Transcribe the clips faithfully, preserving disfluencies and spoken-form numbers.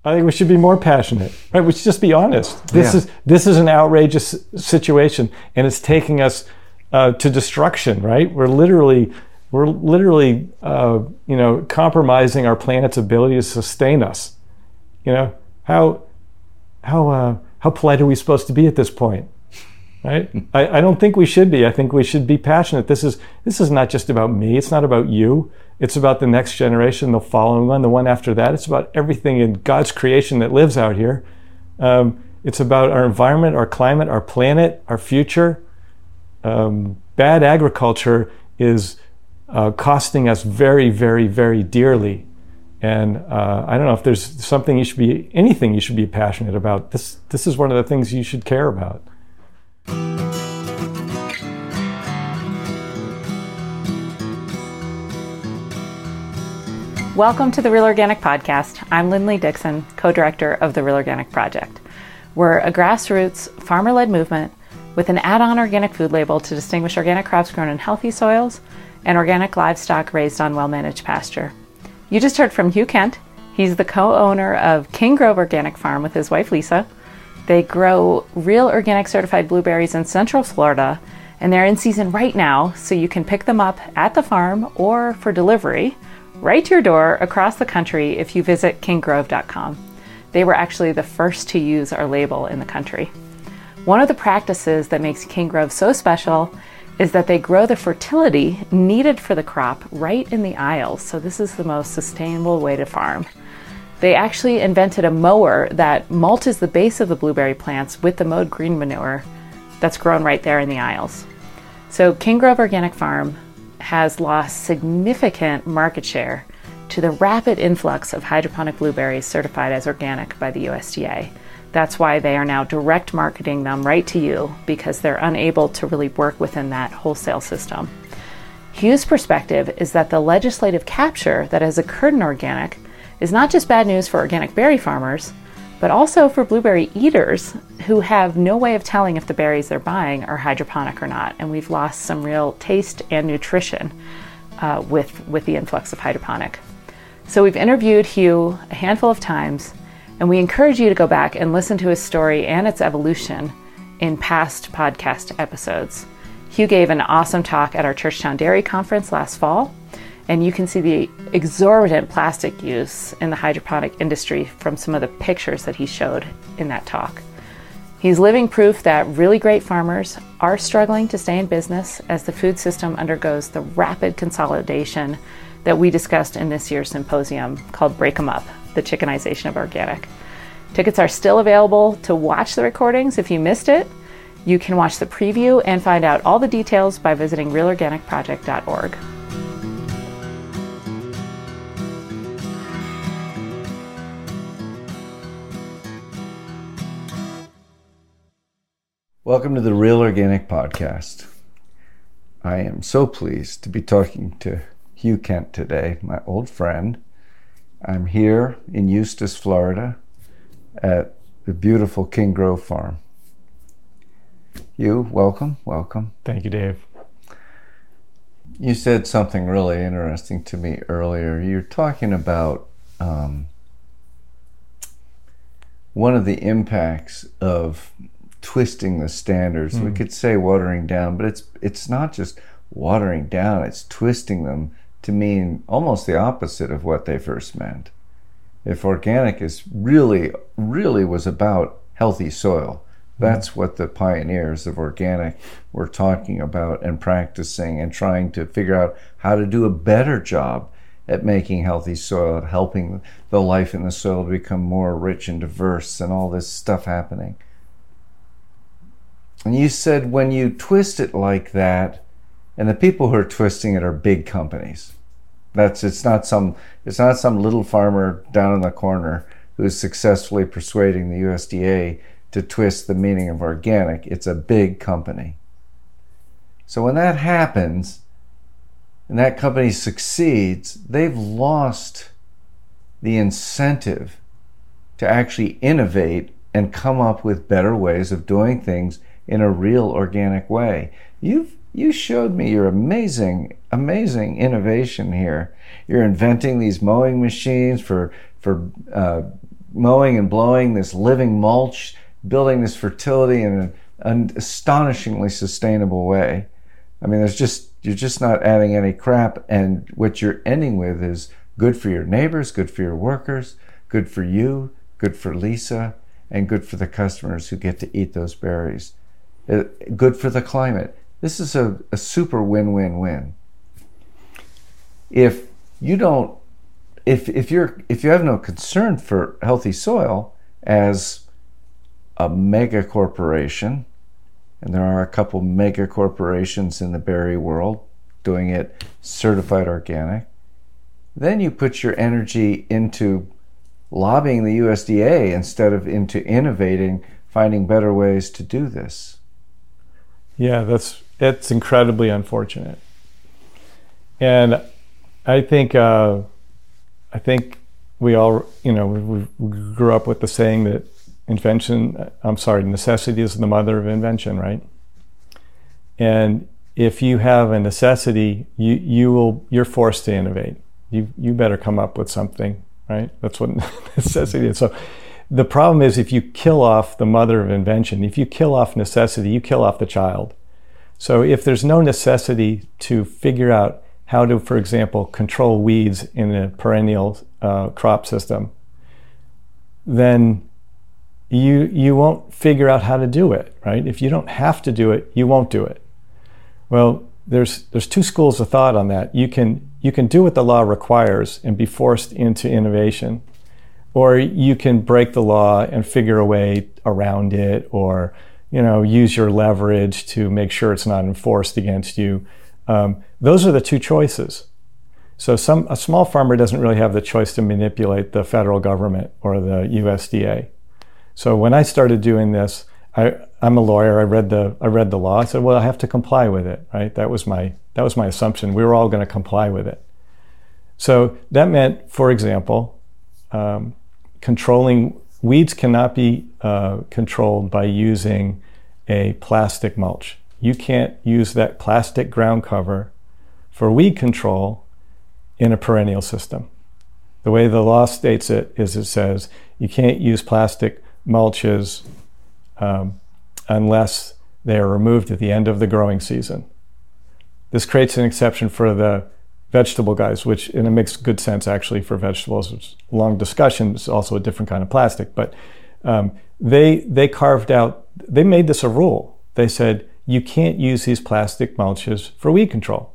I think we should be more passionate, right? We should just be honest. This Yeah. is this is an outrageous situation, and it's taking us uh, to destruction, right? We're literally we're literally uh, you know compromising our planet's ability to sustain us. You know how how uh, how polite are we supposed to be at this point, right? I, I don't think we should be. I think we should be passionate. This is this is not just about me. It's not about you. It's about the next generation, the following one, the one after that. It's about everything in God's creation that lives out here. Um, it's about our environment, our climate, our planet, our future. Um, bad agriculture is uh, costing us very, very, very dearly. And uh, I don't know if there's something you should be, anything you should be passionate about. This, this is one of the things you should care about. Welcome to the Real Organic Podcast. I'm Lindley Dixon, co-director of the Real Organic Project. We're a grassroots, farmer-led movement with an add-on organic food label to distinguish organic crops grown in healthy soils and organic livestock raised on well-managed pasture. You just heard from Hugh Kent. He's the co-owner of King Grove Organic Farm with his wife Lisa. They grow real organic certified blueberries in Central Florida, and they're in season right now, so you can pick them up at the farm or for delivery right to your door across the country if you visit king grove dot com. They were actually the first to use our label in the country. One of the practices that makes King Grove so special is that they grow the fertility needed for the crop right in the aisles, so this is the most sustainable way to farm. They actually invented a mower that mulches the base of the blueberry plants with the mowed green manure that's grown right there in the aisles. So King Grove Organic Farm has lost significant market share to the rapid influx of hydroponic blueberries certified as organic by the U S D A. That's why they are now direct marketing them right to you, because they're unable to really work within that wholesale system. Hugh's perspective is that the legislative capture that has occurred in organic is not just bad news for organic berry farmers, but also for blueberry eaters who have no way of telling if the berries they're buying are hydroponic or not. And we've lost some real taste and nutrition uh, with, with the influx of hydroponic. So we've interviewed Hugh a handful of times, and we encourage you to go back and listen to his story and its evolution in past podcast episodes. Hugh gave an awesome talk at our Churchtown Dairy Conference last fall, and you can see the exorbitant plastic use in the hydroponic industry from some of the pictures that he showed in that talk. He's living proof that really great farmers are struggling to stay in business as the food system undergoes the rapid consolidation that we discussed in this year's symposium called Break 'em Up, the chickenization of organic. Tickets are still available to watch the recordings if you missed it. You can watch the preview and find out all the details by visiting real organic project dot org. Welcome to the Real Organic Podcast. I am so pleased to be talking to Hugh Kent today, my old friend. I'm here in Eustis, Florida, at the beautiful King Grove Farm. Hugh, welcome, welcome. Thank you, Dave. You said something really interesting to me earlier. You're talking about um, one of the impacts of twisting the standards. Mm. We could say watering down, but it's it's not just watering down, it's twisting them to mean almost the opposite of what they first meant. If organic is really, really was about healthy soil, that's mm. what the pioneers of organic were talking about and practicing and trying to figure out how to do a better job at making healthy soil, at helping the life in the soil to become more rich and diverse and all this stuff happening. And you said when you twist it like that, and the people who are twisting it are big companies. That's it's not some it's not some little farmer down in the corner who's successfully persuading the U S D A to twist the meaning of organic. It's a big company. So when that happens, and that company succeeds, they've lost the incentive to actually innovate and come up with better ways of doing things in a real organic way. You've you showed me your amazing, amazing innovation here. You're inventing these mowing machines for for uh, mowing and blowing this living mulch, building this fertility in an, an astonishingly sustainable way. I mean, there's just you're just not adding any crap, and what you're ending with is good for your neighbors, good for your workers, good for you, good for Lisa, and good for the customers who get to eat those berries. Good for the climate. This is a, a super win-win-win. If you don't, if if you're if you have no concern for healthy soil as a mega corporation, and there are a couple mega corporations in the berry world doing it certified organic, then you put your energy into lobbying the U S D A instead of into innovating, finding better ways to do this. Yeah, that's it's incredibly unfortunate. And I think uh, I think we all, you know, we, we grew up with the saying that invention, I'm sorry, necessity is the mother of invention, right? And if you have a necessity, you you will you're forced to innovate. You you better come up with something, right? That's what necessity is. So the problem is, if you kill off the mother of invention, if you kill off necessity, you kill off the child. So if there's no necessity to figure out how to, for example, control weeds in a perennial uh, crop system, then you you won't figure out how to do it, right? If you don't have to do it, you won't do it. Well, there's there's two schools of thought on that. You can you can do what the law requires and be forced into innovation, or you can break the law and figure a way around it, or you know use your leverage to make sure it's not enforced against you. Um, those are the two choices. So some a small farmer doesn't really have the choice to manipulate the federal government or the U S D A. So when I started doing this, I, I'm a lawyer. I read the I read the law. I said, well, I have to comply with it, right? That was my that was my assumption. We were all going to comply with it. So that meant, for example, um, controlling weeds cannot be uh, controlled by using a plastic mulch. You can't use that plastic ground cover for weed control in a perennial system. The way the law states it is it says you can't use plastic mulches um, unless they are removed at the end of the growing season. This creates an exception for the vegetable guys, which and it makes good sense actually for vegetables. It's a long discussion. It's also a different kind of plastic, but um, they they carved out, they made this a rule. They said you can't use these plastic mulches for weed control.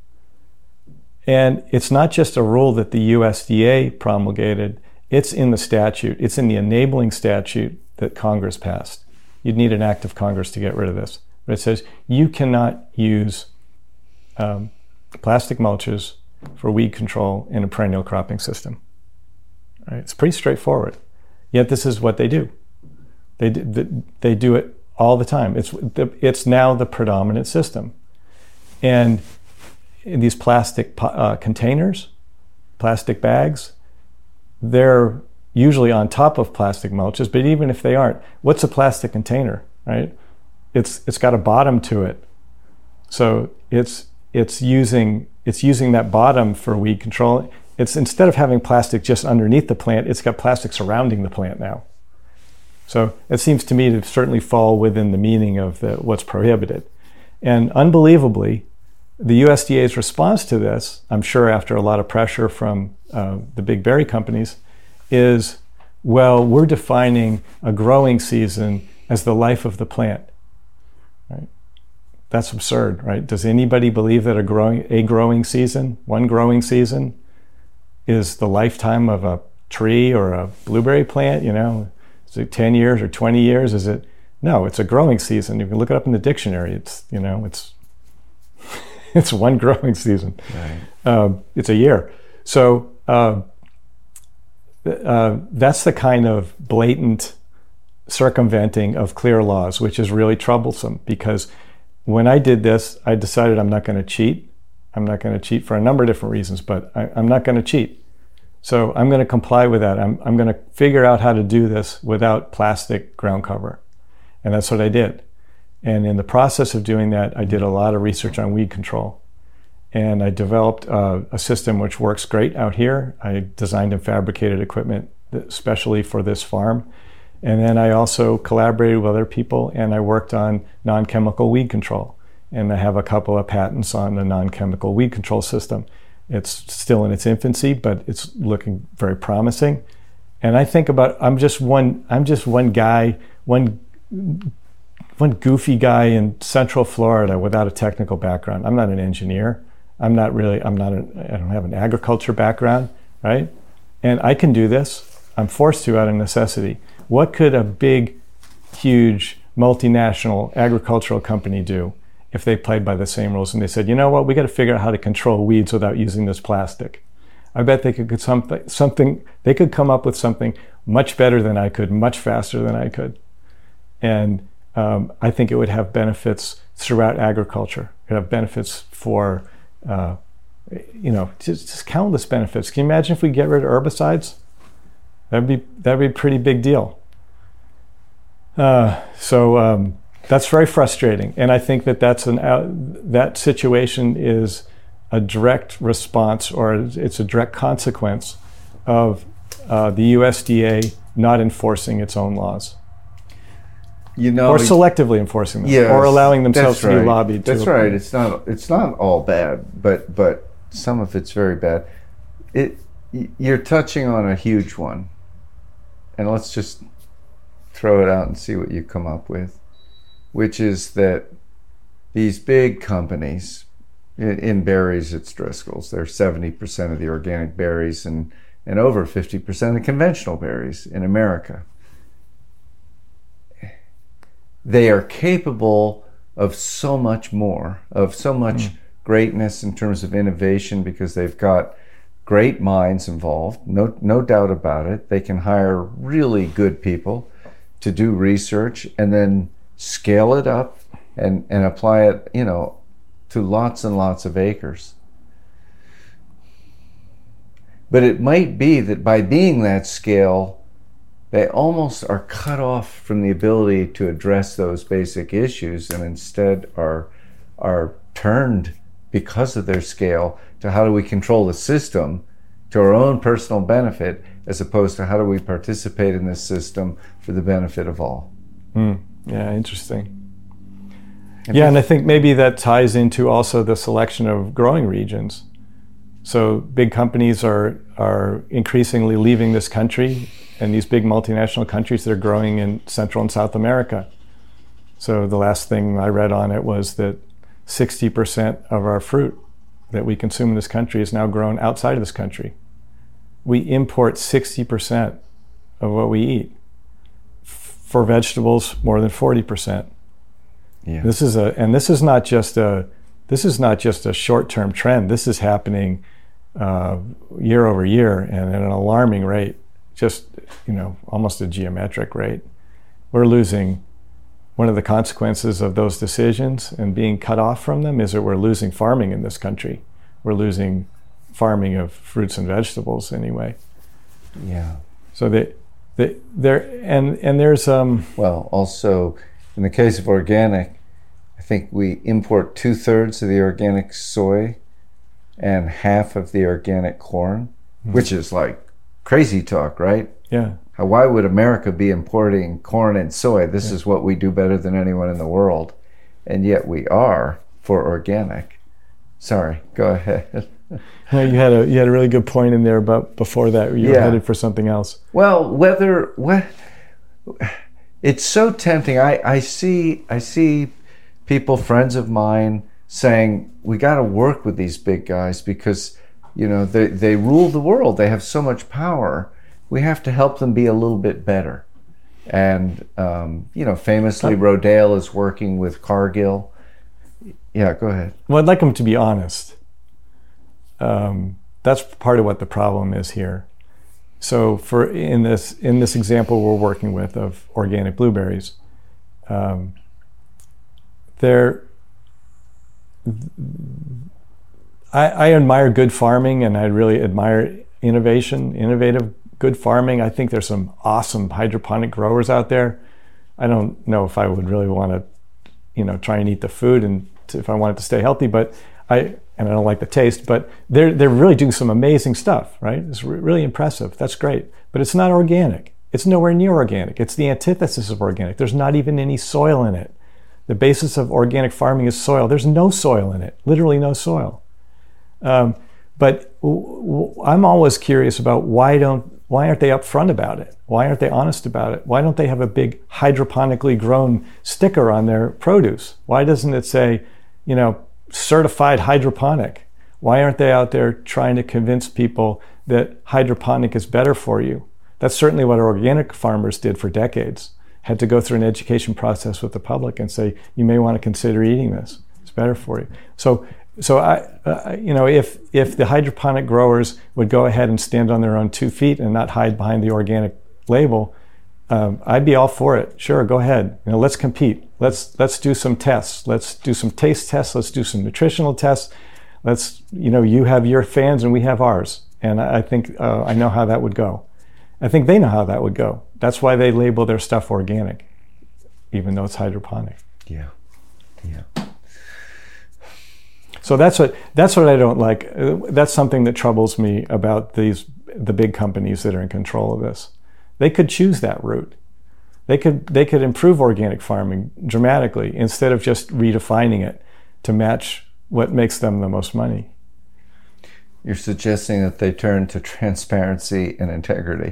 And it's not just a rule that the U S D A promulgated, it's in the statute. It's in the enabling statute that Congress passed. You'd need an act of Congress to get rid of this. But it says you cannot use um, plastic mulches for weed control in a perennial cropping system. All right? It's pretty straightforward. Yet this is what they do. They do, they do it all the time. It's it's now the predominant system. And in these plastic uh, containers, plastic bags, they're usually on top of plastic mulches, but even if they aren't, what's a plastic container, right? It's it's got a bottom to it. So it's it's using it's using that bottom for weed control. It's instead of having plastic just underneath the plant, it's got plastic surrounding the plant now. So it seems to me to certainly fall within the meaning of the, what's prohibited. And unbelievably, the U S D A's response to this, I'm sure after a lot of pressure from uh, the big berry companies, is, well, we're defining a growing season as the life of the plant. Right? That's absurd, right? Does anybody believe that a growing a growing season, one growing season, is the lifetime of a tree or a blueberry plant? You know, is it ten years or twenty years? Is it? No, it's a growing season. You can look it up in the dictionary. It's, you know, it's it's one growing season. Right. Uh, it's a year. So uh, uh, that's the kind of blatant circumventing of clear laws, which is really troublesome, because when I did this, I decided I'm not going to cheat. I'm not going to cheat for a number of different reasons, but I, I'm not going to cheat. So I'm going to comply with that. I'm, I'm going to figure out how to do this without plastic ground cover. And that's what I did. And in the process of doing that, I did a lot of research on weed control. And I developed uh, a system which works great out here. I designed and fabricated equipment especially for this farm. And then I also collaborated with other people, and I worked on non-chemical weed control. And I have a couple of patents on the non-chemical weed control system. It's still in its infancy, but it's looking very promising. And I think about, I'm just one, I'm just one guy, one, one goofy guy in Central Florida without a technical background. I'm not an engineer. I'm not really, I'm not, a, I don't have an agriculture background, right? And I can do this. I'm forced to out of necessity. What could a big, huge, multinational agricultural company do if they played by the same rules and they said, you know what, we got to figure out how to control weeds without using this plastic? I bet they could get something, something, they could come up with something much better than I could, much faster than I could. And um, I think it would have benefits throughout agriculture. It would have benefits for, uh, you know, just, just countless benefits. Can you imagine if we get rid of herbicides? That'd be, that'd be a pretty big deal. Uh, so um, that's very frustrating. And I think that that's an, uh, that situation is a direct response, or it's a direct consequence of uh, the U S D A not enforcing its own laws. You know, or selectively enforcing them, yes, or allowing themselves right. to be lobbied. That's to right. It's not. It's not all bad, but but some of it's very bad. It. You're touching on a huge one, and let's just throw it out and see what you come up with, which is that these big companies, in, in berries, it's Driscoll's. They're seventy percent of the organic berries and and over fifty percent of the conventional berries in America. They are capable of so much more, of so much mm. greatness in terms of innovation, because they've got great minds involved, no no doubt about it. They can hire really good people to do research and then scale it up and, and apply it, you know, to lots and lots of acres. But it might be that by being that scale, they almost are cut off from the ability to address those basic issues, and instead are are turned, because of their scale, to how do we control the system to our own personal benefit, as opposed to how do we participate in this system for the benefit of all. Mm, yeah, interesting. And yeah, and I think maybe that ties into also the selection of growing regions. So big companies are are increasingly leaving this country, and these big multinational countries that are growing in Central and South America. So the last thing I read on it was that sixty percent of our fruit that we consume in this country is now grown outside of this country. We import sixty percent of what we eat. For vegetables, more than forty percent. Yeah. This is a, and this is not just a, this is not just a short-term trend. This is happening uh, year over year, and at an alarming rate. Just, you know, almost a geometric rate. We're losing, one of the consequences of those decisions and being cut off from them is that we're losing farming in this country. We're losing farming of fruits and vegetables anyway. Yeah. So they, they, there, and and there's um. Well, also, in the case of organic, I think we import two thirds of the organic soy, and half of the organic corn, mm-hmm. which is like crazy talk, right? Yeah. How, why would America be importing corn and soy? This yeah. is what we do better than anyone in the world. And yet we are for organic. Sorry, go ahead. Well, you had a you had a really good point in there, but before that you were yeah. headed for something else. Well, whether what it's so tempting. I, I see I see people, friends of mine, saying we got to work with these big guys because, you know, they, they rule the world. They have so much power. We have to help them be a little bit better. And, um, you know, famously, Rodale is working with Cargill. Yeah, go ahead. Well, I'd like them to be honest. Um, that's part of what the problem is here. So for in this in this example we're working with of organic blueberries, um, they're I, I admire good farming, and I really admire innovation, innovative, good farming. I think there's some awesome hydroponic growers out there. I don't know if I would really want to, you know, try and eat the food, and to, if I wanted to stay healthy, but I and I don't like the taste. But they're they're really doing some amazing stuff, right? It's re- really impressive. That's great. but it's not organic. It's nowhere near organic. It's the antithesis of organic. There's not even any soil in it. The basis of organic farming is soil. There's no soil in it, literally no soil. Um, but w- w- I'm always curious about why don't why aren't they upfront about it? Why aren't they honest about it? Why don't they have a big hydroponically grown sticker on their produce? Why doesn't it say, you know, certified hydroponic? Why aren't they out there trying to convince people that hydroponic is better for you? That's certainly what organic farmers did for decades. Had to go through an education process with the public and say, you may want to consider eating this. It's better for you. So, so I, uh, you know, if if the hydroponic growers would go ahead and stand on their own two feet and not hide behind the organic label, um, I'd be all for it. Sure, go ahead. You know, let's compete. Let's let's do some tests. Let's do some taste tests. Let's do some nutritional tests. Let's, you know, you have your fans and we have ours. And I think uh, I know how that would go. I think they know how that would go. That's why they label their stuff organic, even though it's hydroponic. Yeah, yeah. So that's what that's what I don't like. That's something that troubles me about these the big companies that are in control of this. They could choose that route. They could they could improve organic farming dramatically instead of just redefining it to match what makes them the most money. You're suggesting that they turn to transparency and integrity.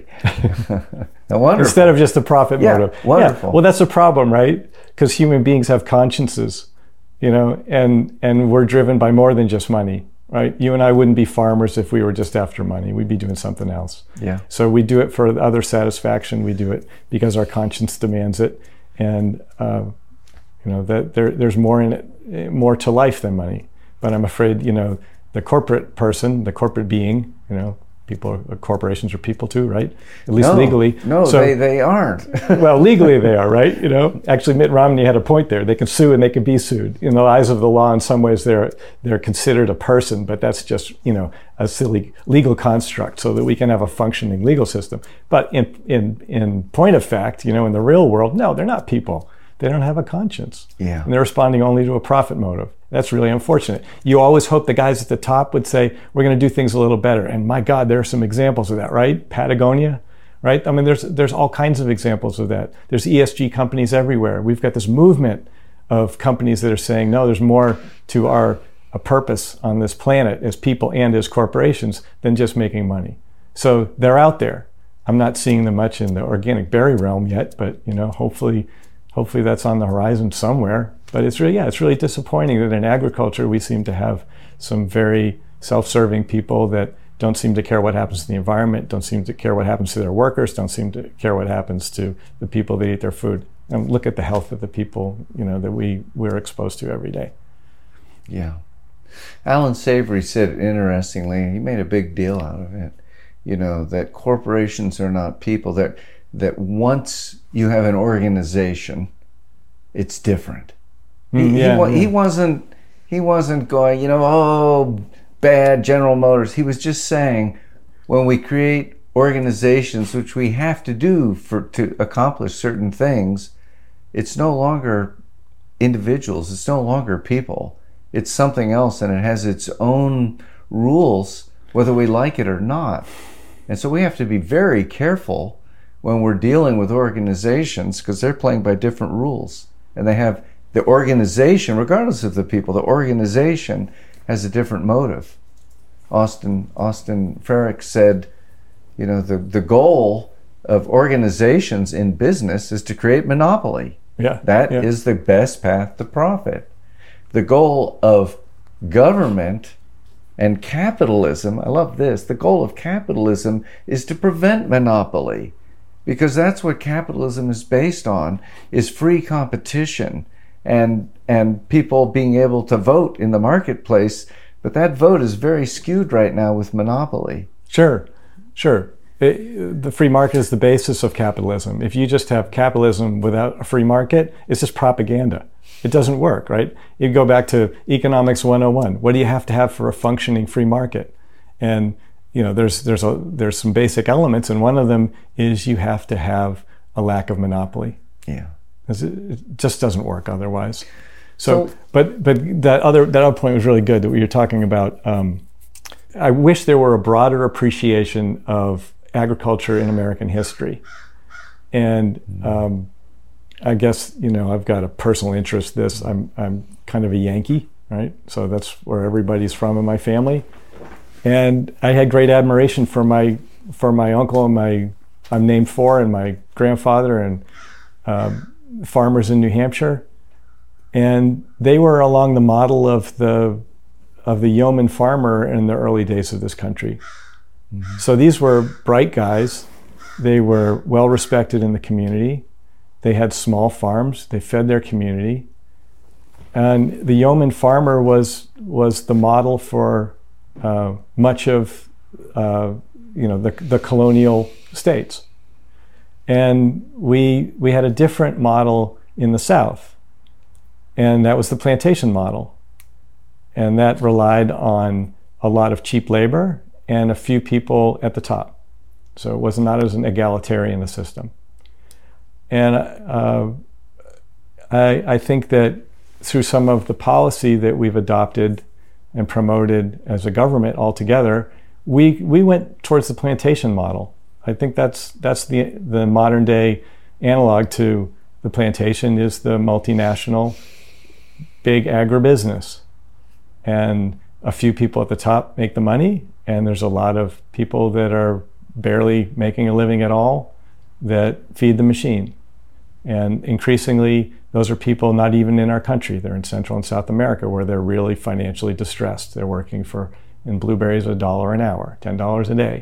Now, wonderful. Instead of just a profit yeah, motive. Wonderful. Yeah. Well, that's a problem, right? Because human beings have consciences, you know, and and we're driven by more than just money, right? You and I wouldn't be farmers if we were just after money. We'd be doing something else. Yeah. So we do it for other satisfaction. We do it because our conscience demands it, and uh, you know that there there's more in it, more to life than money. But I'm afraid, you know, the corporate person, the corporate being, you know, people, corporations are people too, right? At least no, legally. No, so, they, they aren't. Well, legally they are, right? You know, actually Mitt Romney had a point there. They can sue and they can be sued. In the eyes of the law, in some ways, they're they're considered a person, but that's just, you know, a silly legal construct so that we can have a functioning legal system. But in in in point of fact, you know, in the real world, no, they're not people. They don't have a conscience. Yeah. And they're responding only to a profit motive. That's really unfortunate. You always hope the guys at the top would say, we're going to do things a little better. And my God, there are some examples of that, right? Patagonia, right? I mean, there's there's all kinds of examples of that. There's E S G companies everywhere. We've got this movement of companies that are saying, no, there's more to our a purpose on this planet as people and as corporations than just making money. So they're out there. I'm not seeing them much in the organic berry realm yet, but, you know, hopefully Hopefully that's on the horizon somewhere. But it's really, yeah, it's really disappointing that in agriculture we seem to have some very self-serving people that don't seem to care what happens to the environment, don't seem to care what happens to their workers, don't seem to care what happens to the people that eat their food. And look at the health of the people, you know, that we, we're exposed to every day. Yeah. Alan Savory said it interestingly, he made a big deal out of it, you know, that corporations are not people, that that once you have an organization, it's different. Mm, he, yeah, he, yeah. he wasn't he wasn't going, you know, oh, bad General Motors. He was just saying, when we create organizations, which we have to do for to accomplish certain things, it's no longer individuals, it's no longer people. It's something else, and it has its own rules, whether we like it or not. And so we have to be very careful when we're dealing with organizations, because they're playing by different rules, and they have the organization, regardless of the people, the organization has a different motive. Austin Austin Farrick said, you know, the, the goal of organizations in business is to create monopoly. Yeah, That yeah. is the best path to profit. The goal of government and capitalism, I love this, the goal of capitalism is to prevent monopoly. Because that's what capitalism is based on, is free competition and and people being able to vote in the marketplace. But that vote is very skewed right now with monopoly. Sure, sure. It, the free market is the basis of capitalism. If you just have capitalism without a free market, it's just propaganda. It doesn't work, right? You go back to Economics one oh one. What do you have to have for a functioning free market? And you know, there's there's a there's some basic elements, and one of them is you have to have a lack of monopoly. Yeah, it, it just doesn't work otherwise. So, So- but but that other that other point was really good that we were talking about. Um, I wish there were a broader appreciation of agriculture in American history. And um, I guess, you know, I've got a personal interest in this. I'm, I'm kind of a Yankee, right? So that's where everybody's from in my family. And I had great admiration for my for my uncle and my I'm named for and my grandfather and uh, farmers in New Hampshire. And they were along the model of the of the yeoman farmer in the early days of this country. Mm-hmm. So these were bright guys. They were well respected in the community. They had small farms. They fed their community. And the yeoman farmer was was the model for uh, much of uh, you know the the colonial states. And we we had a different model in the South, and that was the plantation model. And that relied on a lot of cheap labor and a few people at the top. So it was not as an egalitarian a system. And uh, I, I think that through some of the policy that we've adopted and promoted as a government altogether, we we went towards the plantation model. I think that's that's the the modern day analog to the plantation is the multinational big agribusiness. And a few people at the top make the money, and there's a lot of people that are barely making a living at all that feed the machine. And increasingly, those are people not even in our country. They're in Central and South America where they're really financially distressed. They're working for, in blueberries, a dollar an hour, ten dollars a day.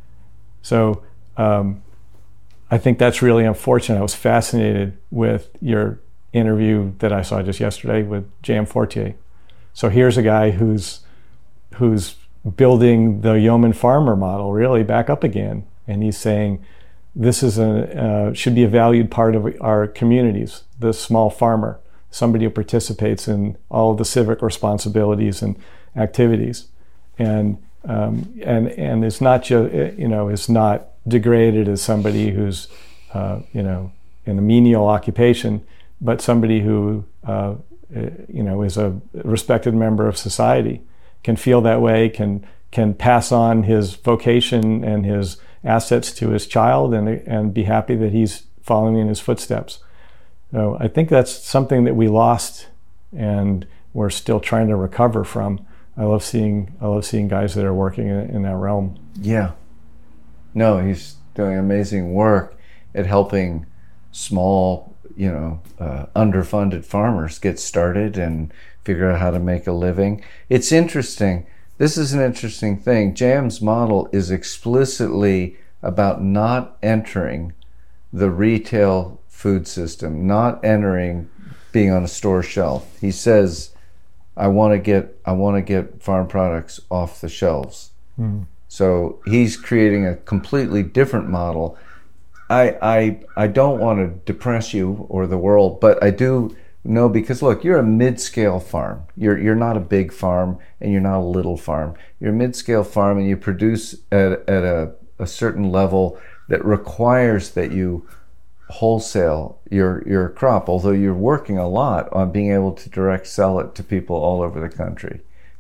So um, I think that's really unfortunate. I was fascinated with your interview that I saw just yesterday with J M Fortier. So here's a guy who's who's building the yeoman farmer model really back up again. And he's saying, this is a uh, should be a valued part of our communities, the small farmer, somebody who participates in all of the civic responsibilities and activities. And um, and and it's not just, you know, it's not degraded as somebody who's, uh, you know, in a menial occupation, but somebody who, uh, you know, is a respected member of society, can feel that way, can can pass on his vocation and his assets to his child and and be happy that he's following in his footsteps. So I think that's something that we lost and we're still trying to recover from. I love seeing I love seeing guys that are working in, in that realm. Yeah. No, he's doing amazing work at helping small, you know, uh, underfunded farmers get started and figure out how to make a living. It's interesting. This is an interesting thing. J M's model is explicitly about not entering the retail food system, not entering being on a store shelf. He says, I want to get I want to get farm products off the shelves. Mm. So he's creating a completely different model. I I I don't want to depress you or the world, but I do know, because look, you're a mid-scale farm. You're you're not a big farm and you're not a little farm. You're a mid-scale farm and you produce at at a, a certain level that requires that you wholesale your your crop, although you're working a lot on being able to direct sell it to people all over the country.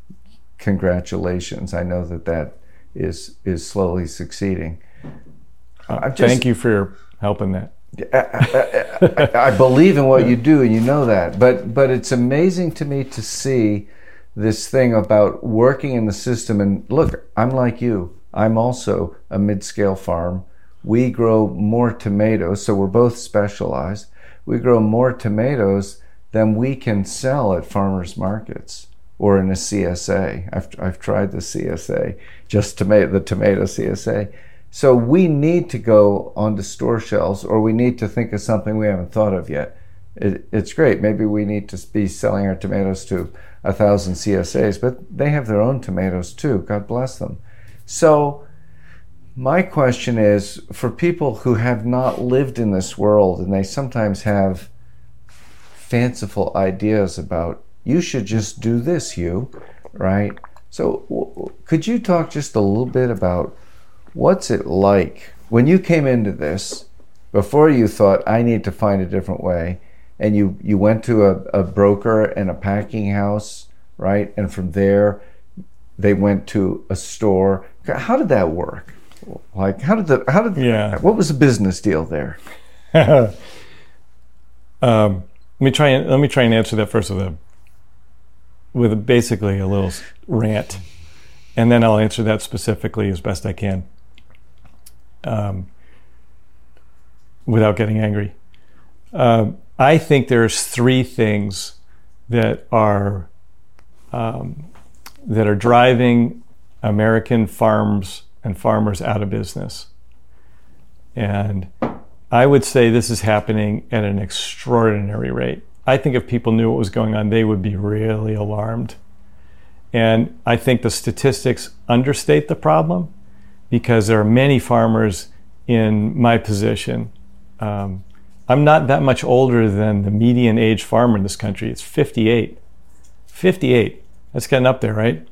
Congratulations. I know that that is is slowly succeeding. Uh, just, thank you for your help in that. I, I, I believe in what you do, and you know that. But but it's amazing to me to see this thing about working in the system. And look, I'm like you. I'm also a mid-scale farm. We grow more tomatoes, so we're both specialized. We grow more tomatoes than we can sell at farmers markets or in a C S A. I've I've tried the C S A, just tomato the tomato C S A. So we need to go onto store shelves, or we need to think of something we haven't thought of yet. It, it's great. Maybe we need to be selling our tomatoes to a thousand C S As, but they have their own tomatoes too. God bless them. So my question is, for people who have not lived in this world and they sometimes have fanciful ideas about, you should just do this, Hugh, right? So w- could you talk just a little bit about what's it like when you came into this, before you thought, I need to find a different way, and you, you went to a, a broker and a packing house, right? And from there, they went to a store. How did that work? Like, how did the, how did, Yeah. what was the business deal there? um, let me try and let me try and answer that first with a with a, basically a little rant, and then I'll answer that specifically as best I can, um, without getting angry. Uh, I think there's three things that are um, that are driving American farms and farmers out of business, and I would say this is happening at an extraordinary rate. I think if people knew what was going on, they would be really alarmed. And I think the statistics understate the problem, because there are many farmers in my position. Um, I'm not that much older than the median age farmer in this country. It's fifty-eight. fifty-eight. That's getting up there, right?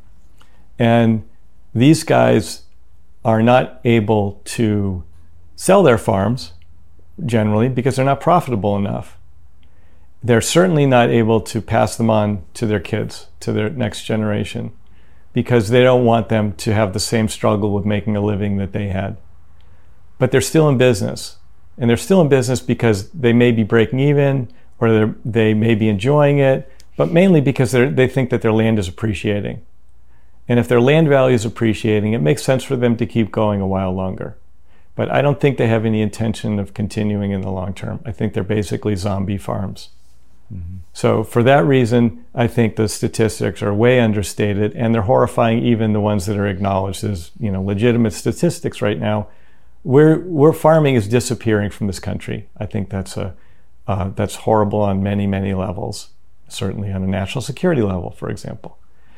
And these guys are not able to sell their farms generally because they're not profitable enough. They're certainly not able to pass them on to their kids, to their next generation, because they don't want them to have the same struggle with making a living that they had. But they're still in business. And they're still in business because they may be breaking even, or they may be enjoying it, but mainly because they think that their land is appreciating. And if their land value is appreciating, it makes sense for them to keep going a while longer. But I don't think they have any intention of continuing in the long term. I think they're basically zombie farms. Mm-hmm. So for that reason, I think the statistics are way understated, and they're horrifying, even the ones that are acknowledged as, you know, legitimate statistics right now. We're, we're farming is disappearing from this country. I think that's a uh, that's horrible on many, many levels, certainly on a national security level, for example.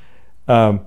Um,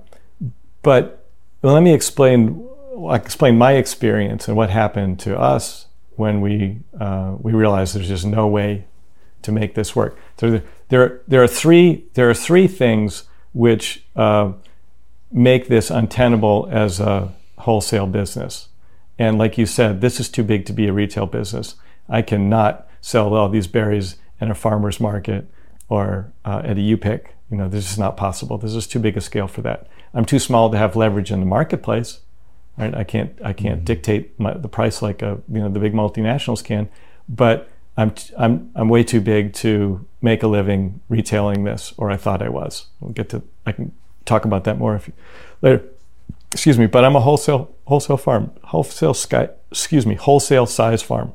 but well, let me explain I explain my experience and what happened to us when we uh, we realized there's just no way to make this work. So there, there, there are three there are three things which uh, make this untenable as a wholesale business. And like you said, this is too big to be a retail business. I cannot sell all these berries in a farmer's market or uh, at a U-Pick. You know, this is not possible. This is too big a scale for that. I'm too small to have leverage in the marketplace. Right? I can't I can't dictate my, the price like a, you know, the big multinationals can, but I'm I'm I'm way too big to make a living retailing this, or I thought I was. We'll get to I can talk about that more if you, later. Excuse me, but I'm a wholesale wholesale farm, wholesale sky, excuse me, wholesale size farm,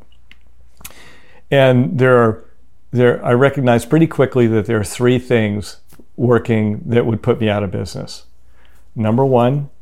and there are there I recognize pretty quickly that there are three things working that would put me out of business. Number one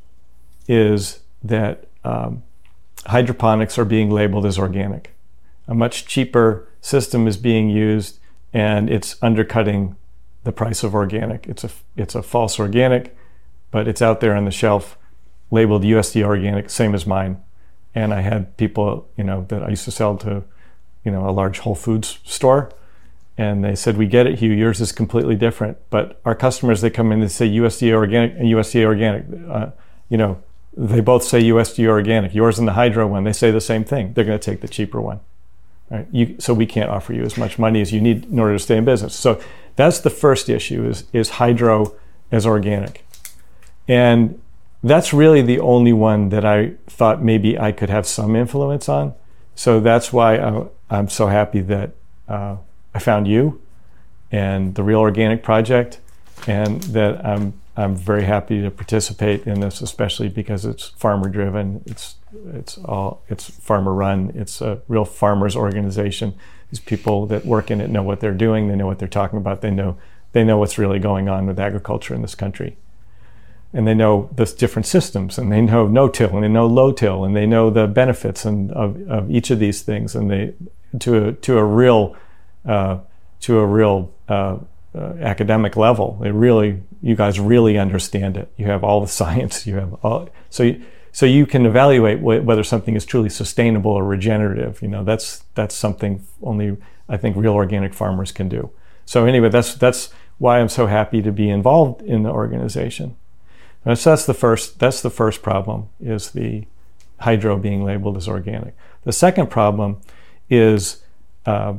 is that um, hydroponics are being labeled as organic. A much cheaper system is being used, and it's undercutting the price of organic. It's a it's a false organic, but it's out there on the shelf labeled U S D A organic, same as mine. And I had people, you know, that I used to sell to, you know, a large Whole Foods store, and they said, "We get it, Hugh, yours is completely different." But our customers, they come in and say U S D A organic and U S D A organic, uh, you know, they both say U S D A organic. Yours and the hydro one, they say the same thing. They're going to take the cheaper one. Right? You, so we can't offer you as much money as you need in order to stay in business. So that's the first issue, is, is hydro as organic. And that's really the only one that I thought maybe I could have some influence on. So that's why I, I'm so happy that uh, I found you and the Real Organic Project, and that I'm I'm very happy to participate in this, especially because it's farmer driven. It's it's all it's farmer run. It's a real farmers organization. These people that work in it know what they're doing. They know what they're talking about. They know they know what's really going on with agriculture in this country, and they know the different systems, and they know no-till and they know low-till, and they know the benefits and of, of each of these things. And they to a to a real uh, to a real uh, uh, academic level. They really you guys really understand it. You have all the science. You have all so. You, So you can evaluate wh- whether something is truly sustainable or regenerative. You know, that's that's something only I think real organic farmers can do. So anyway, that's that's why I'm so happy to be involved in the organization. And so that's the first that's the first problem, is the hydro being labeled as organic. The second problem is uh,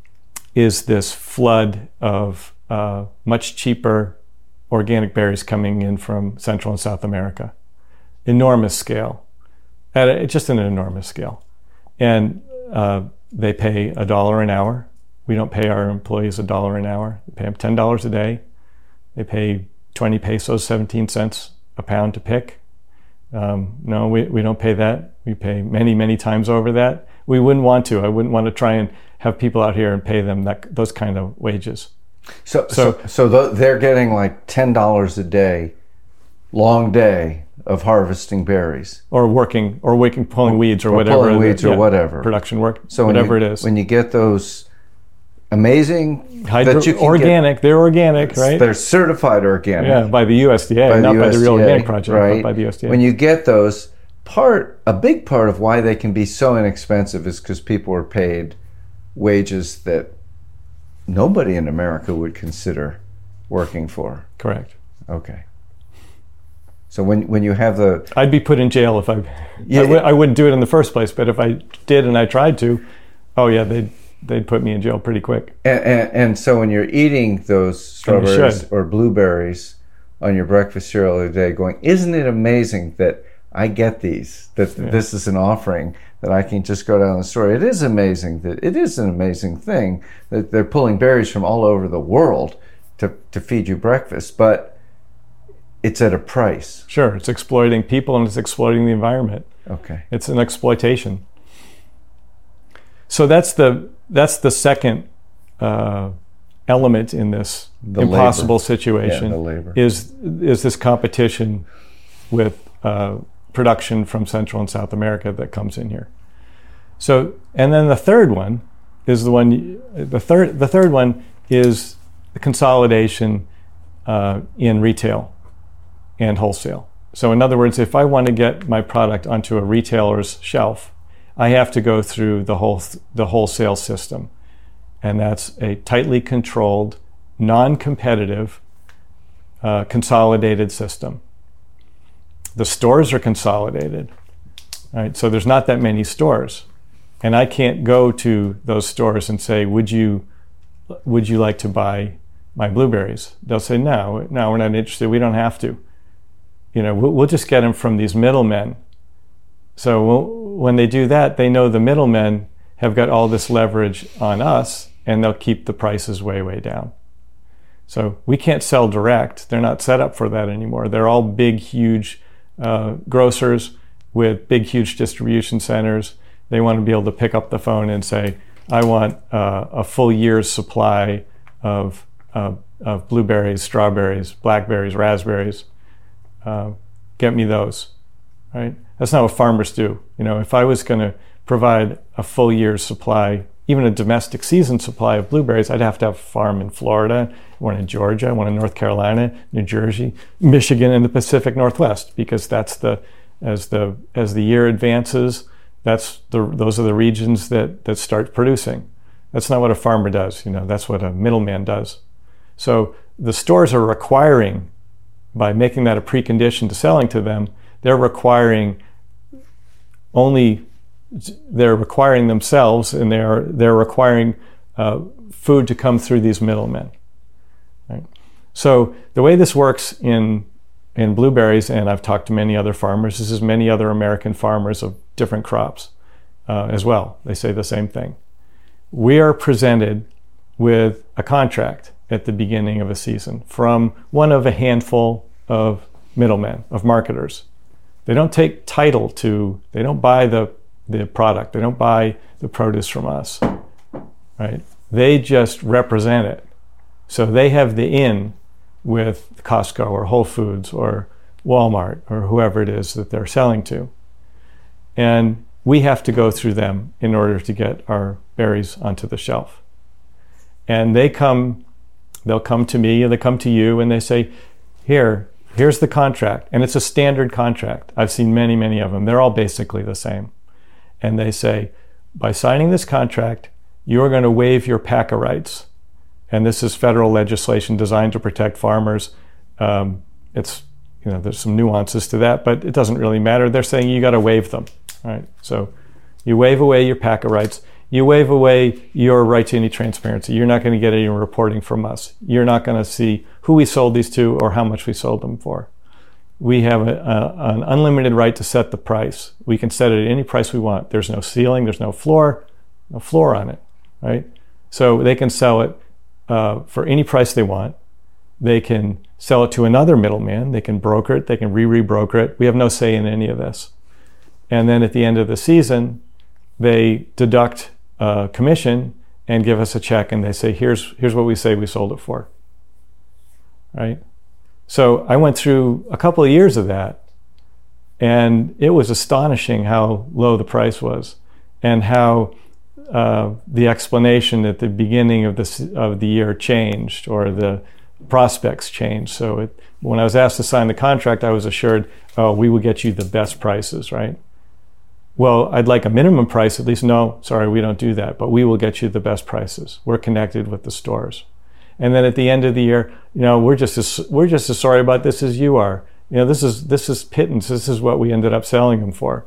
is this flood of uh, much cheaper organic berries coming in from Central and South America. Enormous scale. at a, just an enormous scale. And uh, they pay a dollar an hour. We don't pay our employees a dollar an hour. We pay them ten dollars a day. They pay twenty pesos, seventeen cents a pound to pick. Um, no, we, we don't pay that. We pay many, many times over that. We wouldn't want to. I wouldn't want to try and have people out here and pay them that those kind of wages. So, so, so, so th- they're getting like ten dollars a day, long day of harvesting berries, or working, or working, pulling weeds, or, or whatever, pulling weeds, the, or yeah, whatever production work, so whatever you, it is. When you get those amazing Hydro, that you can organic, get, they're organic, right? They're certified organic. Yeah, by the U S D A, by not the by U S D A, the Real Organic Project, right? but by the U S D A. When you get those, part a big part of why they can be so inexpensive is because people are paid wages that nobody in America would consider working for. Correct. Okay. So when when you have the, I'd be put in jail if I, yeah, I, w- I wouldn't do it in the first place. But if I did and I tried to, oh yeah, they'd they'd put me in jail pretty quick. And, and, and so when you're eating those strawberries or blueberries on your breakfast cereal the other day, going, isn't it amazing that I get these? That yeah. This is an offering that I can just go down the store. It is amazing that it is an amazing thing that they're pulling berries from all over the world to to feed you breakfast, but it's at a price. Sure, it's exploiting people and it's exploiting the environment. Okay. It's an exploitation. So that's the that's the second uh, element in this the impossible labor. situation. Yeah, the labor. is is this competition with uh, production from Central and South America that comes in here. So, and then the third one is the one. The third the third one is the consolidation uh, in retail and wholesale. So in other words, if I want to get my product onto a retailer's shelf, I have to go through the whole the wholesale system. And that's a tightly controlled, non-competitive, uh, consolidated system. The stores are consolidated, right? So there's not that many stores. And I can't go to those stores and say, would you would you like to buy my blueberries? They'll say, no, no, we're not interested. We don't have to. You know, we'll, we'll just get them from these middlemen. So we'll, when they do that, they know the middlemen have got all this leverage on us, and they'll keep the prices way, way down. So we can't sell direct. They're not set up for that anymore. They're all big, huge uh, grocers with big, huge distribution centers. They want to be able to pick up the phone and say, I want uh, a full year's supply of, uh, of blueberries, strawberries, blackberries, raspberries. Uh, get me those, right? That's not what farmers do. You know, if I was going to provide a full year's supply, even a domestic season supply of blueberries, I'd have to have a farm in Florida, one in Georgia, one in North Carolina, New Jersey, Michigan, and the Pacific Northwest, because that's the as the as the year advances, that's the those are the regions that that start producing. That's not what a farmer does. You know, that's what a middleman does. So the stores are requiring, by making that a precondition to selling to them, they're requiring only, they're requiring themselves, and they're they're requiring uh, food to come through these middlemen. Right? So the way this works in in blueberries, and I've talked to many other farmers, this is many other American farmers of different crops uh, as well. They say the same thing. We are presented with a contract at the beginning of a season from one of a handful of middlemen, of marketers. They don't take title to, they don't buy the, the product, they don't buy the produce from us, right? They just represent it. So they have the in with Costco or Whole Foods or Walmart or whoever it is that they're selling to. And we have to go through them in order to get our berries onto the shelf. And they come, they'll come to me, or they come to you, and they say, here, here's the contract. And it's a standard contract. I've seen many, many of them. They're all basically the same. And they say, by signing this contract, you're going to waive your P A C A rights. And this is federal legislation designed to protect farmers. Um, it's, you know, there's some nuances to that, but it doesn't really matter. They're saying you got to waive them. All right. So you waive away your P A C A rights. You waive away your right to any transparency. You're not going to get any reporting from us. You're not going to see who we sold these to or how much we sold them for. we have a, a, an unlimited right to set the price. We can set it at any price we want. There's no ceiling, there's no floor, no floor on it, right? So they can sell it uh, for any price they want. They can sell it to another middleman. They can broker it. They can re-rebroker it. We have no say in any of this. And then at the end of the season, they deduct a commission and give us a check, and they say, here's here's what we say we sold it for, right? So I went through a couple of years of that, and it was astonishing how low the price was, and how uh, the explanation at the beginning of the of the year changed, or the prospects changed. So it, when I was asked to sign the contract, I was assured, oh, we will get you the best prices, right? Well, I'd like a minimum price at least. No, sorry, we don't do that, but we will get you the best prices. We're connected with the stores. And then at the end of the year, you know, we're just as, we're just as sorry about this as you are. You know, this is this is pittance. This is what we ended up selling them for.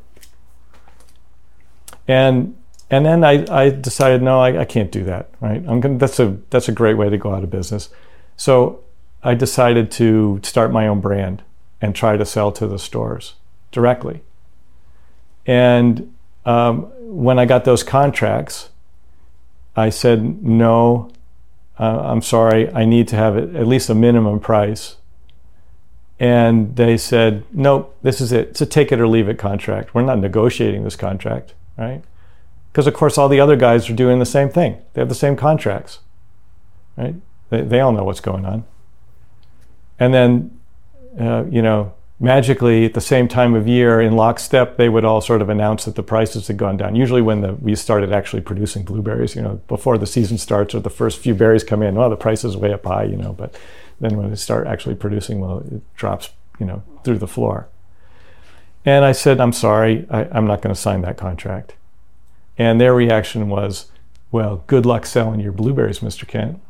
And and then I, I decided, no, I, I can't do that, right? I'm gonna, that's a that's a great way to go out of business. So I decided to start my own brand and try to sell to the stores directly. And um, when I got those contracts, I said, no, uh, I'm sorry, I need to have at least a minimum price. And they said, nope, this is it. It's a take it or leave it contract. We're not negotiating this contract, right? Because of course all the other guys are doing the same thing. They have the same contracts, right? They, they all know what's going on. And then, uh, you know, magically at the same time of year in lockstep, they would all sort of announce that the prices had gone down. Usually when the, we started actually producing blueberries, you know, before the season starts or the first few berries come in, well, the price is way up high, you know, but then when they start actually producing, well, it drops, you know, through the floor. And I said, I'm sorry, I, I'm not going to sign that contract. And their reaction was, well, good luck selling your blueberries, Mister Kent.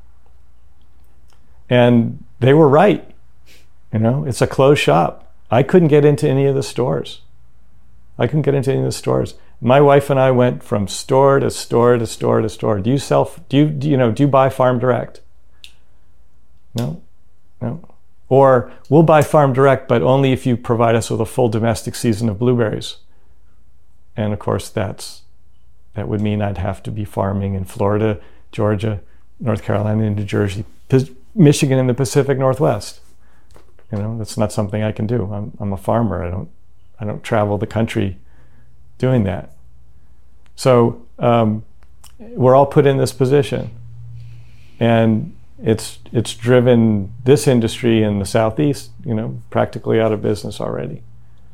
And they were right. You know, it's a closed shop. I couldn't get into any of the stores. I couldn't get into any of the stores. My wife and I went from store to store to store to store. Do you sell, do you, do you know, do you buy farm direct? No, no. Or we'll buy farm direct, but only if you provide us with a full domestic season of blueberries. And of course that's, that would mean I'd have to be farming in Florida, Georgia, North Carolina, New Jersey, Michigan, and the Pacific Northwest. You know, that's not something I can do. I'm, I'm a farmer. I don't, I don't travel the country doing that. So um, we're all put in this position, and it's it's driven this industry in the Southeast, you know, practically out of business already.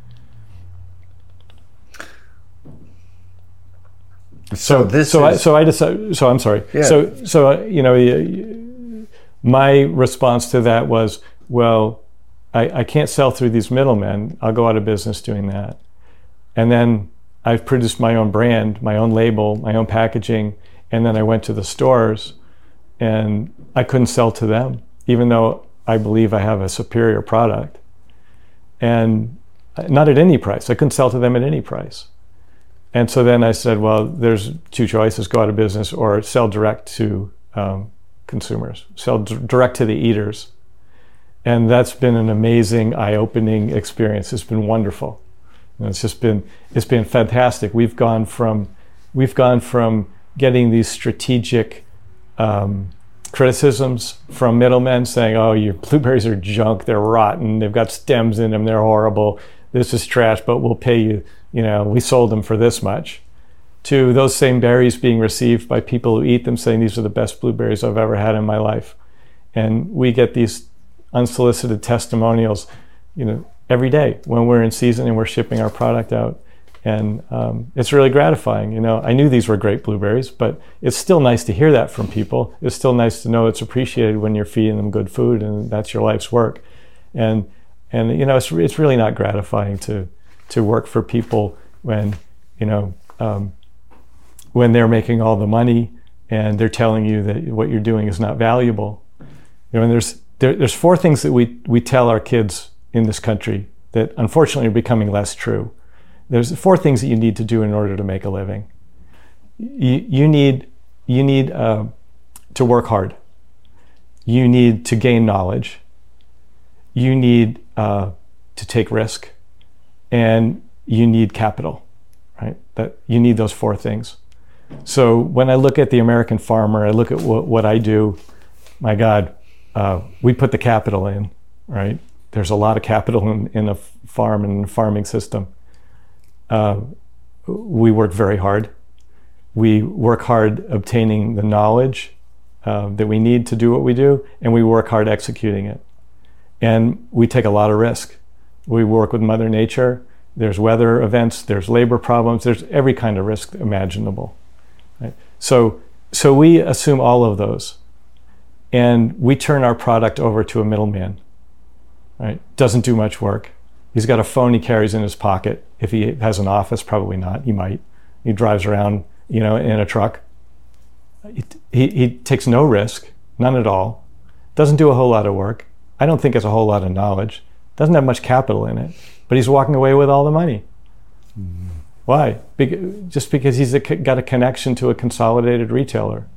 So, so this so is... I so I decided. So I'm sorry. Yeah. So so uh, you know, my response to that was, well, I, I can't sell through these middlemen. I'll go out of business doing that. And then I've produced my own brand, my own label, my own packaging, and then I went to the stores and I couldn't sell to them, even though I believe I have a superior product. And not at any price. I couldn't sell to them at any price. And so then I said, well, there's two choices: go out of business or sell direct to um, consumers, sell d- direct to the eaters. And that's been an amazing, eye-opening experience. It's been wonderful. And it's just been, it's been fantastic. We've gone from, we've gone from getting these strategic um, criticisms from middlemen saying, "Oh, your blueberries are junk. They're rotten. They've got stems in them. They're horrible. This is trash, but we'll pay you. You know, we sold them for this much." To those same berries being received by people who eat them, saying, "These are the best blueberries I've ever had in my life." And we get these unsolicited testimonials, you know, every day when we're in season and we're shipping our product out. And um, it's really gratifying. You know, I knew these were great blueberries, but it's still nice to hear that from people. It's still nice to know it's appreciated when you're feeding them good food and that's your life's work. And, and you know, it's, it's really not gratifying to, to work for people when, you know, um, when they're making all the money and they're telling you that what you're doing is not valuable. You know, and there's, There, there's four things that we, we tell our kids in this country that unfortunately are becoming less true. There's four things that you need to do in order to make a living. You, you need, you need uh, to work hard. You need to gain knowledge. You need uh, to take risk, and you need capital, right? That you need those four things. So when I look at the American farmer, I look at what, what I do, my God, uh, we put the capital in, right? There's a lot of capital in, in a farm and a farming system. Uh, we work very hard. We work hard obtaining the knowledge uh, that we need to do what we do, and we work hard executing it. And we take a lot of risk. We work with Mother Nature. There's weather events, there's labor problems, there's every kind of risk imaginable. Right? So, so we assume all of those, and we turn our product over to a middleman. Right? Doesn't do much work. He's got a phone he carries in his pocket. If he has an office, probably not. He might. He drives around, you know, in a truck. He, he, he takes no risk, none at all. Doesn't do a whole lot of work. I don't think it's a whole lot of knowledge. Doesn't have much capital in it, but he's walking away with all the money. Mm-hmm. Why? Be- just because he's a, got a connection to a consolidated retailer.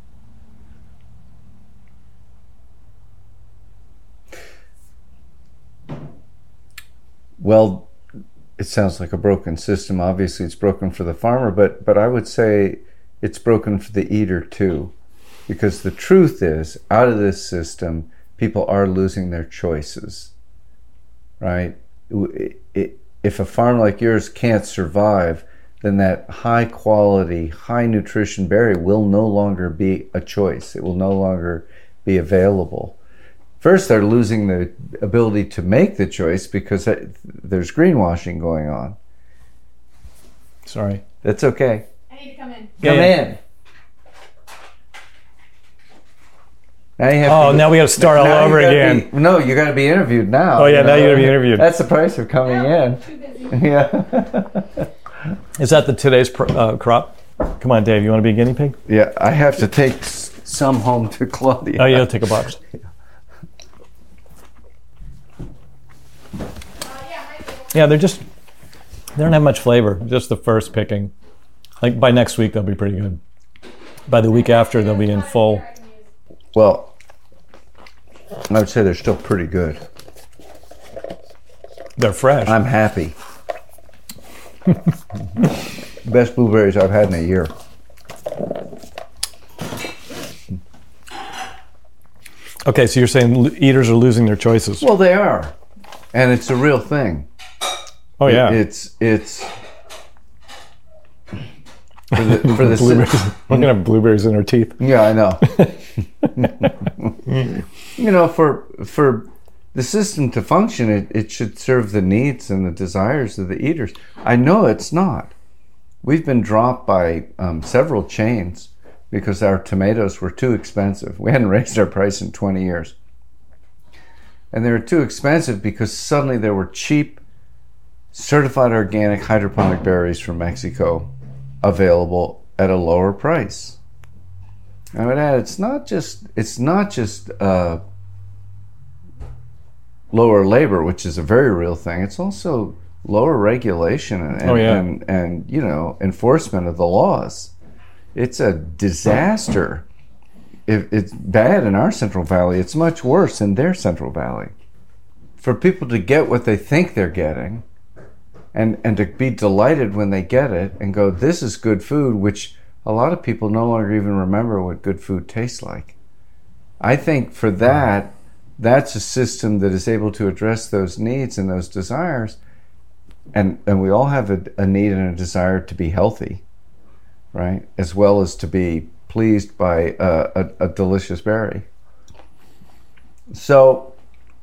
Well, it sounds like a broken system. Obviously, it's broken for the farmer, but but I would say it's broken for the eater too, because the truth is, out of this system, people are losing their choices, right? If a farm like yours can't survive, then that high quality, high nutrition berry will no longer be a choice. It will no longer be available. First, they're losing the ability to make the choice because there's greenwashing going on. Sorry. That's okay. I need to come in. Come yeah. in. Now you have oh, to, now we got to start all over again. Be, no, you got to be interviewed now. Oh yeah, you know? now you got to be interviewed. That's the price of coming no, in. Too busy. Yeah. Is that the today's pr- uh, crop? Come on, Dave. You want to be a guinea pig? Yeah, I have to take s- some home to Claudia. Oh, yeah, take a box. Yeah, they're just, they don't have much flavor, just the first picking. Like by next week, they'll be pretty good. By the week after, they'll be in full. Well, I would say they're still pretty good. They're fresh. I'm happy. Best blueberries I've had in a year. Okay, so you're saying l- eaters are losing their choices. Well, they are. And it's a real thing. Oh, yeah. It, it's, it's, for the, for the blueberries. We're going to have blueberries in our teeth. Yeah, I know. You know, for for the system to function, it, it should serve the needs and the desires of the eaters. I know it's not. We've been dropped by um, several chains because our tomatoes were too expensive. We hadn't raised our price in twenty years. And they were too expensive because suddenly there were cheap, certified organic hydroponic berries from Mexico available at a lower price. I would add, it's not just it's not just uh, lower labor, which is a very real thing. It's also lower regulation and and, oh, yeah. and, and you know enforcement of the laws. It's a disaster. If it's bad in our Central Valley, it's much worse in their Central Valley. For people to get what they think they're getting, and and to be delighted when they get it and go, this is good food, which a lot of people no longer even remember what good food tastes like. I think for that, that's a system that is able to address those needs and those desires. And and we all have a, a need and a desire to be healthy, right? As well as to be pleased by a, a, a delicious berry. So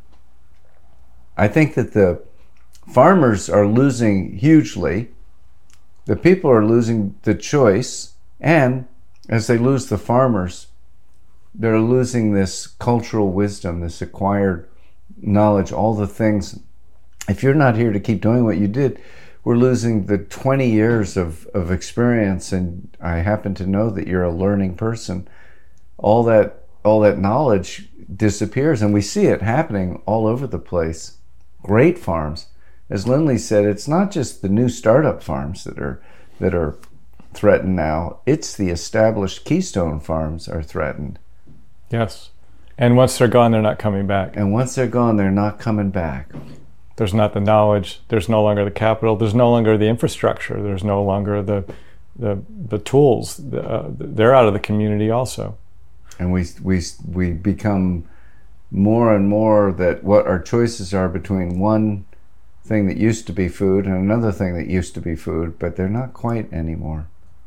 I think that the farmers are losing hugely. The people are losing the choice. And as they lose the farmers, they're losing this cultural wisdom, this acquired knowledge, all the things. If you're not here to keep doing what you did, we're losing the twenty years of, of experience, and I happen to know that you're a learning person. All that all that knowledge disappears, and we see it happening all over the place. Great farms. As Lindley said, it's not just the new startup farms that are that are threatened now. It's the established Keystone farms are threatened. Yes. And once they're gone, they're not coming back. And once they're gone, they're not coming back. there's not the knowledge, there's no longer the capital, there's no longer the infrastructure, there's no longer the the, the tools. Uh, they're out of the community also. And we we we become more and more that what our choices are between one thing that used to be food and another thing that used to be food, but they're not quite anymore.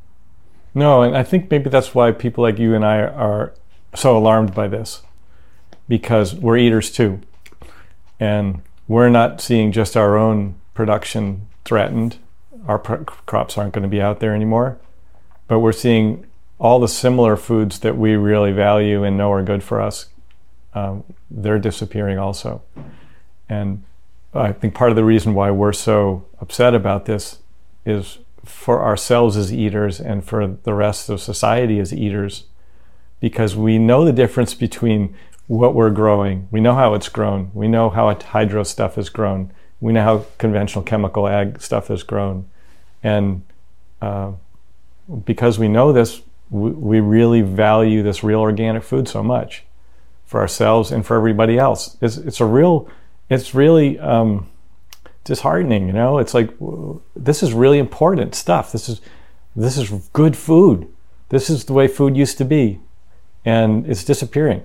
No, and I think maybe that's why people like you and I are so alarmed by this, because we're eaters too. And we're not seeing just our own production threatened. Our pr- crops aren't going to be out there anymore, but we're seeing all the similar foods that we really value and know are good for us. Um, they're disappearing also. And I think part of the reason why we're so upset about this is for ourselves as eaters and for the rest of society as eaters, because we know the difference between what we're growing. We know how it's grown. We know how hydro stuff is grown. We know how conventional chemical ag stuff is grown. And uh, because we know this, we, we really value this real organic food so much for ourselves and for everybody else. It's, it's a real, it's really um, disheartening, you know? It's like, this is really important stuff. This is, this is good food. This is the way food used to be. And it's disappearing.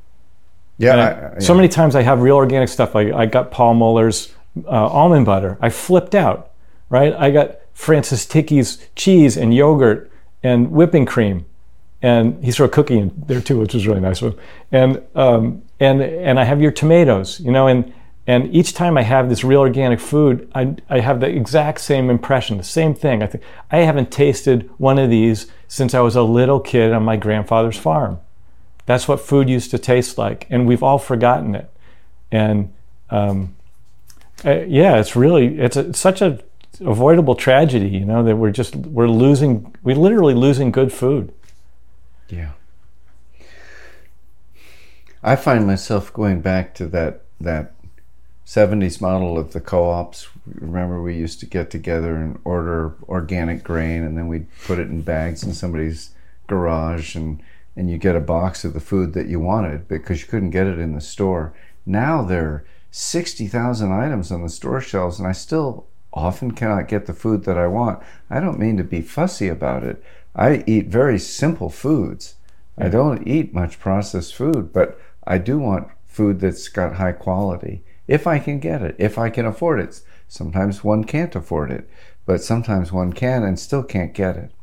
Yeah, I, I, yeah. So many times I have real organic stuff. I, I got Paul Muller's uh, almond butter. I flipped out, right? I got Francis Ticky's cheese and yogurt and whipping cream. And he threw a cookie in there too, which was really nice of him. And um, and and I have your tomatoes, you know, and and each time I have this real organic food, I I have the exact same impression, the same thing. I think I haven't tasted one of these since I was a little kid on my grandfather's farm. That's what food used to taste like, and we've all forgotten it. And um, uh, yeah, it's really it's, a, it's such a avoidable tragedy, you know, that we're just we're losing, we're literally losing good food. Yeah. I find myself going back to that that seventies model of the co-ops. Remember, we used to get together and order organic grain, and then we'd put it in bags in somebody's garage, and and you get a box of the food that you wanted because you couldn't get it in the store. Now there are sixty thousand items on the store shelves, and I still often cannot get the food that I want. I don't mean to be fussy about it. I eat very simple foods. I don't eat much processed food, but I do want food that's got high quality. If I can get it, if I can afford it. Sometimes one can't afford it, but sometimes one can and still can't get it.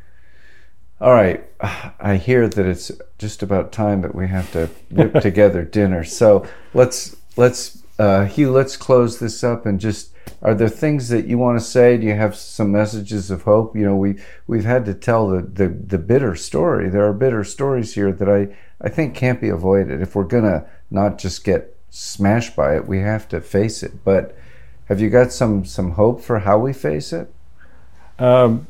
All right, I hear that it's just about time that we have to whip together dinner. So let's, let's uh, Hugh, let's close this up and just, are there things that you want to say? Do you have some messages of hope? You know, we, we've had to tell the, the, the bitter story. There are bitter stories here that I, I think can't be avoided. If we're going to not just get smashed by it, we have to face it. But have you got some, some hope for how we face it? Um,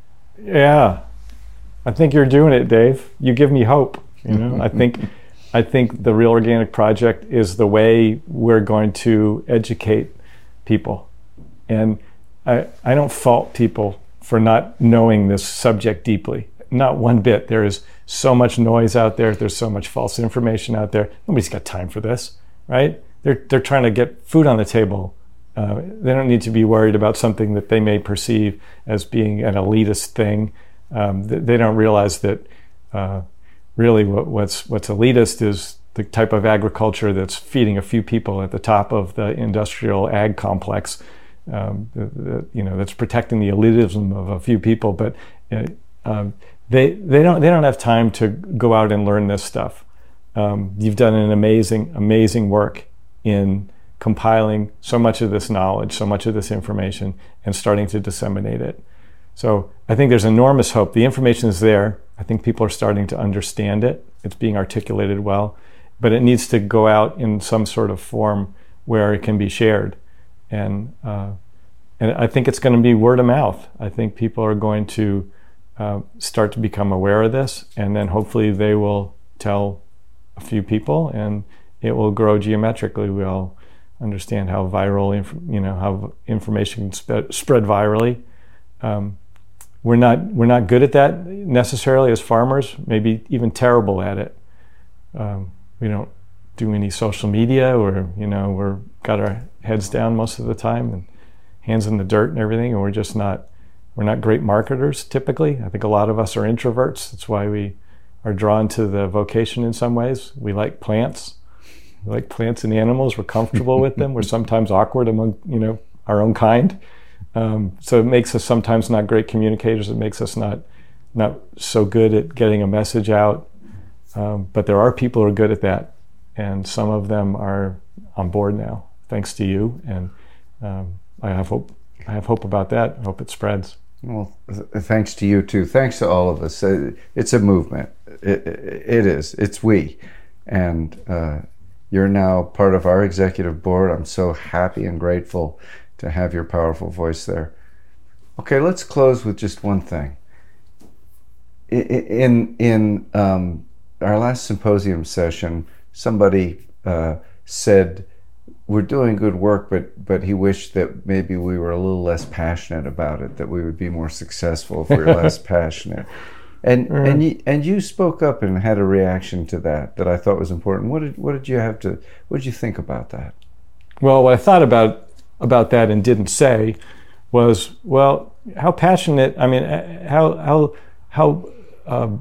yeah. I think you're doing it, Dave. You give me hope. You know, I think, I think the Real Organic Project is the way we're going to educate people, and I, I don't fault people for not knowing this subject deeply. Not one bit. There is so much noise out there. There's so much false information out there. Nobody's got time for this, right? They're they're trying to get food on the table. Uh, they don't need to be worried about something that they may perceive as being an elitist thing. Um, they don't realize that uh, really what, what's what's elitist is the type of agriculture that's feeding a few people at the top of the industrial ag complex. Um, the, the, you know, that's protecting the elitism of a few people, but uh, um, they they don't they don't have time to go out and learn this stuff. Um, you've done an amazing amazing work in compiling so much of this knowledge, so much of this information, and starting to disseminate it. So I think there's enormous hope. The information is there. I think people are starting to understand it. It's being articulated well, but it needs to go out in some sort of form where it can be shared. And uh, and I think it's going to be word of mouth. I think people are going to uh, start to become aware of this, and then hopefully they will tell a few people, and it will grow geometrically. We'll understand how viral, inf- you know, how information can sp- spread virally. Um, We're not we're not good at that necessarily as farmers, maybe even terrible at it. Um, we don't do any social media. We're, you know, we're got our heads down most of the time and hands in the dirt and everything, and we're just not, we're not great marketers typically. I think a lot of us are introverts. That's why we are drawn to the vocation in some ways. We like plants. We like plants and animals. We're comfortable with them. We're sometimes awkward among, you know, our own kind. Um, so it makes us sometimes not great communicators. It makes us not not so good at getting a message out. Um, but there are people who are good at that, and some of them are on board now, thanks to you. And um, I have hope. I have hope about that. I hope it spreads. Well, th- thanks to you too. Thanks to all of us. Uh, it's a movement. It, it, it is. It's we, and uh, you're now part of our executive board. I'm so happy and grateful to have your powerful voice there. Okay, let's close with just one thing. In in um, our last symposium session, somebody uh, said, we're doing good work, but but he wished that maybe we were a little less passionate about it, that we would be more successful if we were less passionate. And mm. and you, and you spoke up and had a reaction to that that I thought was important. What did what did you have to what did you think about that? Well, what I thought about about that and didn't say was, well, how passionate, I mean, how how how um,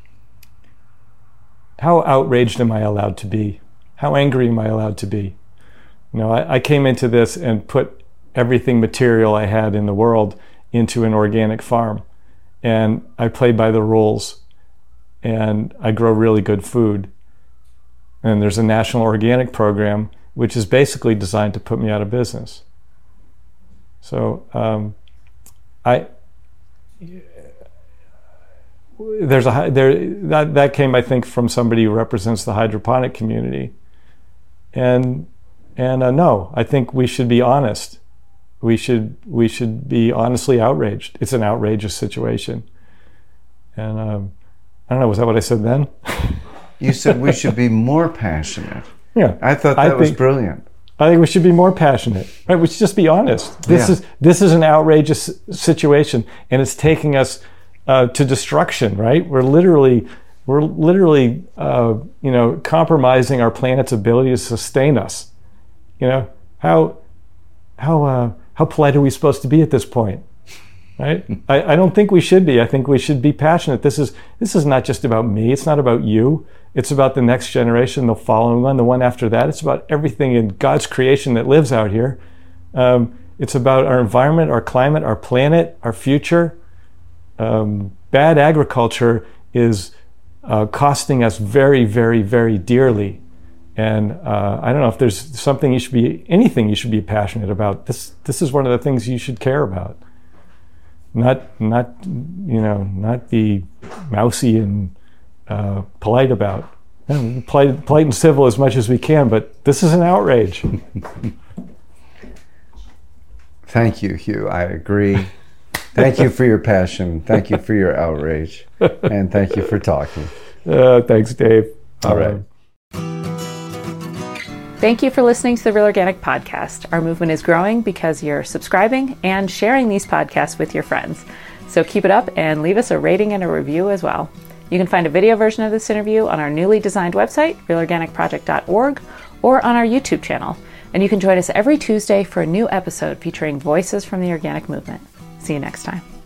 how outraged am I allowed to be? How angry am I allowed to be? You know, I, I came into this and put everything material I had in the world into an organic farm, and I play by the rules, and I grow really good food. And there's a national organic program which is basically designed to put me out of business. So um, I there's a there that that came, I think, from somebody who represents the hydroponic community, and and uh, no, I think we should be honest. We should we should be honestly outraged. It's an outrageous situation, and um, I don't know. Was that what I said then? You said we should be more passionate. Yeah, I thought that I was think, brilliant. I think we should be more passionate. Right? We should just be honest. This Yeah. is this is an outrageous situation, and it's taking us uh, to destruction. Right? We're literally we're literally uh, you know compromising our planet's ability to sustain us. You know how how uh, how polite are we supposed to be at this point? Right? I, I don't think we should be. I think we should be passionate. This is this is not just about me. It's not about you. It's about the next generation, the following one, the one after that. It's about everything in God's creation that lives out here. Um, it's about our environment, our climate, our planet, our future. Um, bad agriculture is uh, costing us very, very, very dearly. And uh, I don't know if there's something you should be, anything you should be passionate about. This this is one of the things you should care about. Not not you know not be mousy and uh, polite about. You know, polite, polite and civil as much as we can, but this is an outrage. Thank you, Hugh. I agree. Thank you for your passion. Thank you for your outrage, and thank you for talking. Uh, thanks, Dave. All right. Thank you for listening to the Real Organic Podcast. Our movement is growing because you're subscribing and sharing these podcasts with your friends. So keep it up and leave us a rating and a review as well. You can find a video version of this interview on our newly designed website, real organic project dot org, or on our YouTube channel. And you can join us every Tuesday for a new episode featuring voices from the organic movement. See you next time.